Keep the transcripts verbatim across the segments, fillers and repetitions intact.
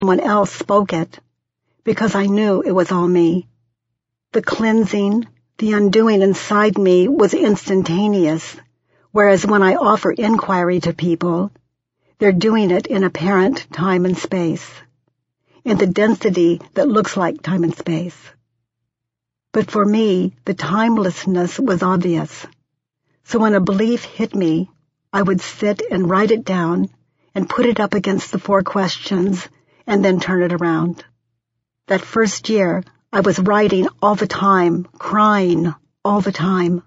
someone else spoke it, because I knew it was all me. The cleansing, the undoing inside me was instantaneous, whereas when I offer inquiry to people, they're doing it in apparent time and space, in the density that looks like time and space. But for me, the timelessness was obvious. So when a belief hit me, I would sit and write it down and put it up against the four questions and then turn it around. That first year, I was writing all the time, crying all the time.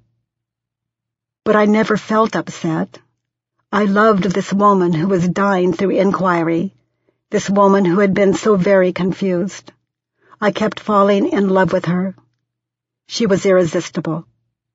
But I never felt upset. I loved this woman who was dying through inquiry, this woman who had been so very confused. I kept falling in love with her. She was irresistible.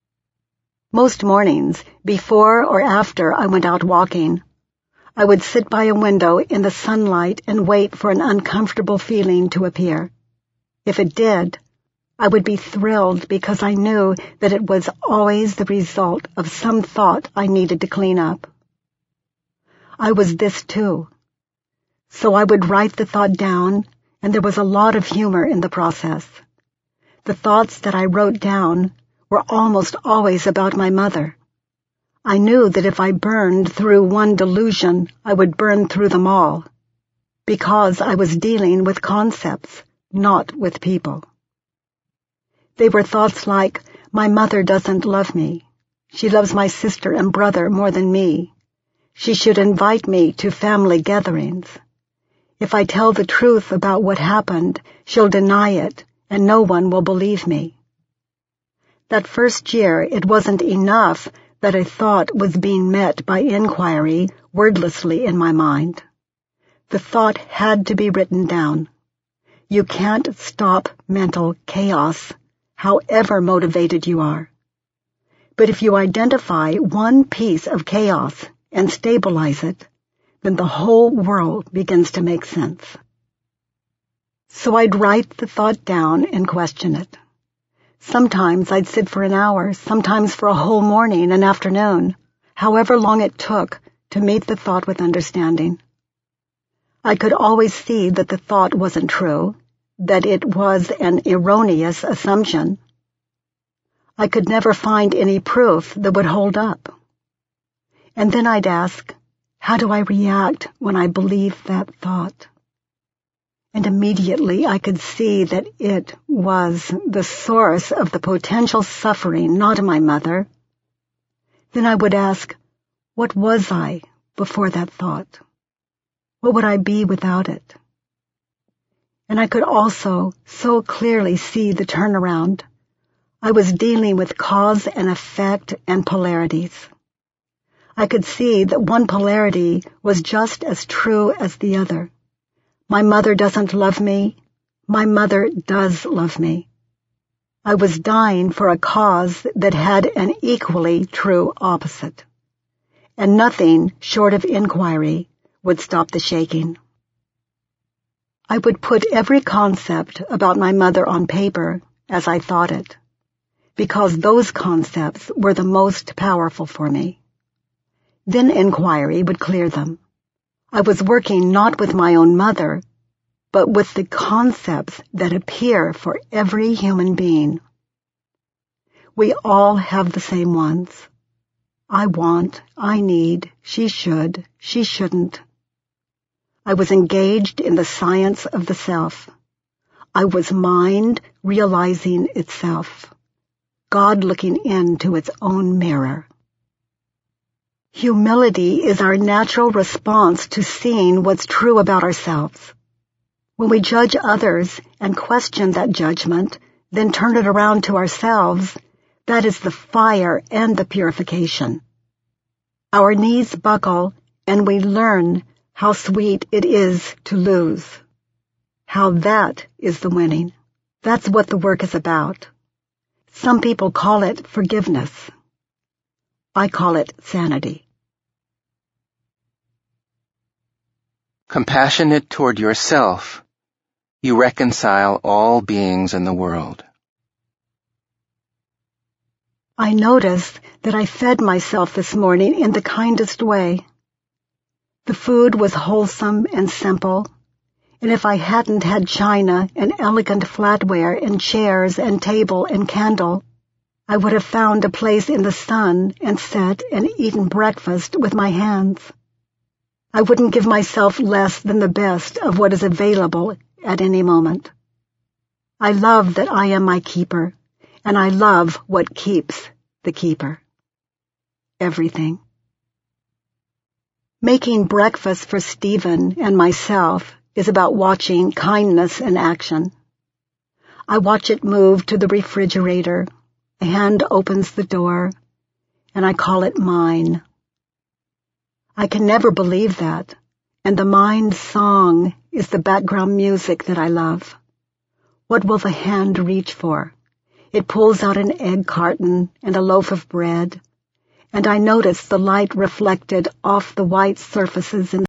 Most mornings, before or after I went out walking, I would sit by a window in the sunlight and wait for an uncomfortable feeling to appear. If it did, I would be thrilled because I knew that it was always the result of some thought I needed to clean up. I was this too. So I would write the thought down, and there was a lot of humor in the process. The thoughts that I wrote down were almost always about my mother. I knew that if I burned through one delusion, I would burn through them all, because I was dealing with concepts, not with people. They were thoughts like, my mother doesn't love me. She loves my sister and brother more than me. She should invite me to family gatherings. If I tell the truth about what happened, she'll deny it, and no one will believe me. That first year, it wasn't enough that a thought was being met by inquiry wordlessly in my mind. The thought had to be written down. You can't stop mental chaos, however motivated you are. But if you identify one piece of chaos and stabilize it, then the whole world begins to make sense. So I'd write the thought down and question it. Sometimes I'd sit for an hour, sometimes for a whole morning and afternoon, however long it took to meet the thought with understanding. I could always see that the thought wasn't true, that it was an erroneous assumption. I could never find any proof that would hold up. And then I'd ask, how do I react when I believe that thought? And immediately I could see that it was the source of the potential suffering, not my mother. Then I would ask, what was I before that thought? What would I be without it? And I could also so clearly see the turnaround. I was dealing with cause and effect and polarities. I could see that one polarity was just as true as the other. My mother doesn't love me. My mother does love me. I was dying for a cause that had an equally true opposite. And nothing short of inquiry would stop the shaking. I would put every concept about my mother on paper as I thought it, because those concepts were the most powerful for me. Then inquiry would clear them. I was working not with my own mother, but with the concepts that appear for every human being. We all have the same ones. I want, I need, she should, she shouldn't. I was engaged in the science of the self. I was mind realizing itself, God looking into its own mirror. Humility is our natural response to seeing what's true about ourselves. When we judge others and question that judgment, then turn it around to ourselves, that is the fire and the purification. Our knees buckle and we learn how sweet it is to lose. How that is the winning. That's what the work is about. Some people call it forgiveness. I call it sanity. Compassionate toward yourself, you reconcile all beings in the world. I noticed that I fed myself this morning in the kindest way. The food was wholesome and simple. And if I hadn't had china and elegant flatware and chairs and table and candle, I would have found a place in the sun and sat and eaten breakfast with my hands. I wouldn't give myself less than the best of what is available at any moment. I love that I am my keeper, and I love what keeps the keeper. Everything. Making breakfast for Stephen and myself is about watching kindness in action. I watch it move to the refrigerator, a hand opens the door, and I call it mine. I can never believe that, and the mind's song is the background music that I love. What will the hand reach for? It pulls out an egg carton and a loaf of bread, and I notice the light reflected off the white surfaces in